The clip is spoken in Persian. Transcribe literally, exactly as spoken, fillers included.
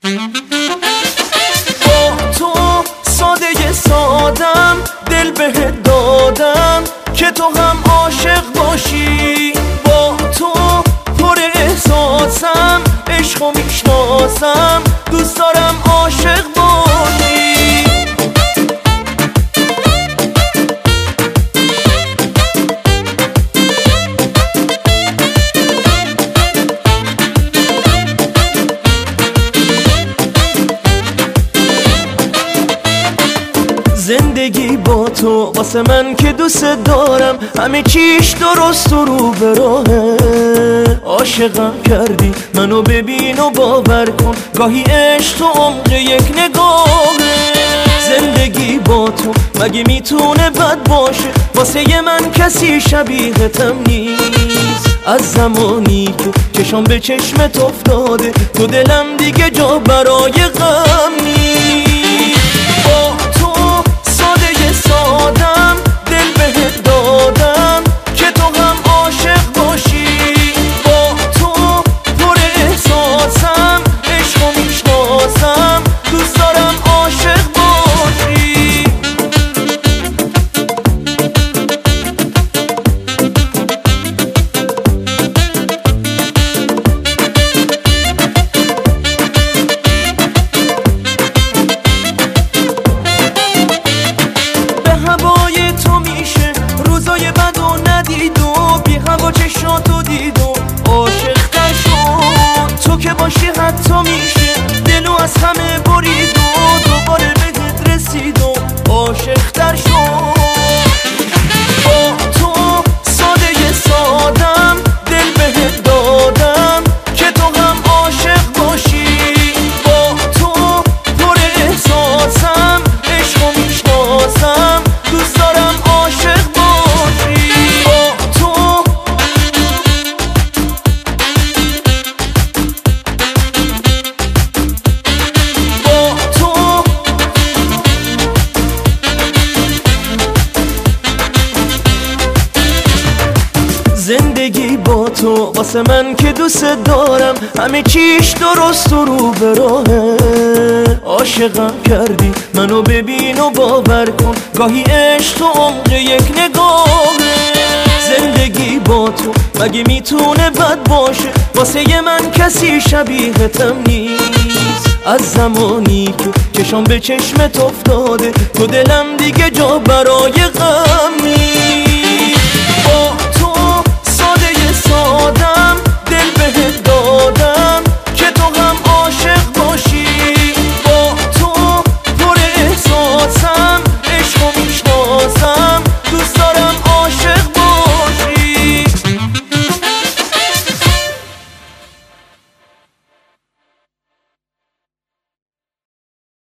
با تو ساده سادم دل بهت دادم که تو هم عاشق باشی. با تو پر احساسم، عشقو میشناسم، دوست دارم عاشق باشی. زندگی با تو واسه من که دوست دارم، همه چیش درست و رو به راهه. عاشقم کردی منو، ببین و باور کن، گاهی عشق تو عمق یک نگاهه. زندگی با تو مگه میتونه بد باشه؟ واسه من کسی شبیهتم نیست. از زمانی که چشم به چشمت افتاده، تو دلم دیگه جا برای غم نیست. با تو ساده سادم دل بهت دادم که تو هم عاشق باشی. با تو پر احساسم، عشقو میشناسم، دوست دارم عاشق باشی. هوای تو میشه روزای بد و ندید و بی هوا چشاتو دید و عاشق تر شد. تو که باشی حتی میشه دلو از همه برید و دوباره بهت رسید و عاشق تر شد. با تو ساده سادم دل بهت دادم که تو هم عاشق باشی. با تو پر احساسم، عشقو میشناسم، دوست دارم عاشق باشی. با تو با تو زندگی با تو واسه من که دوست دارم، همه چیش درست و رو به راهه. عاشقم کردی منو، ببین و باور کن، گاهی عشق تو عمق یک نگاهه. زندگی با تو مگه میتونه بد باشه؟ واسه من کسی شبیهتم نیست. از زمانی که چشم به چشمت افتاده، تو دلم دیگه جا برای غم نیست.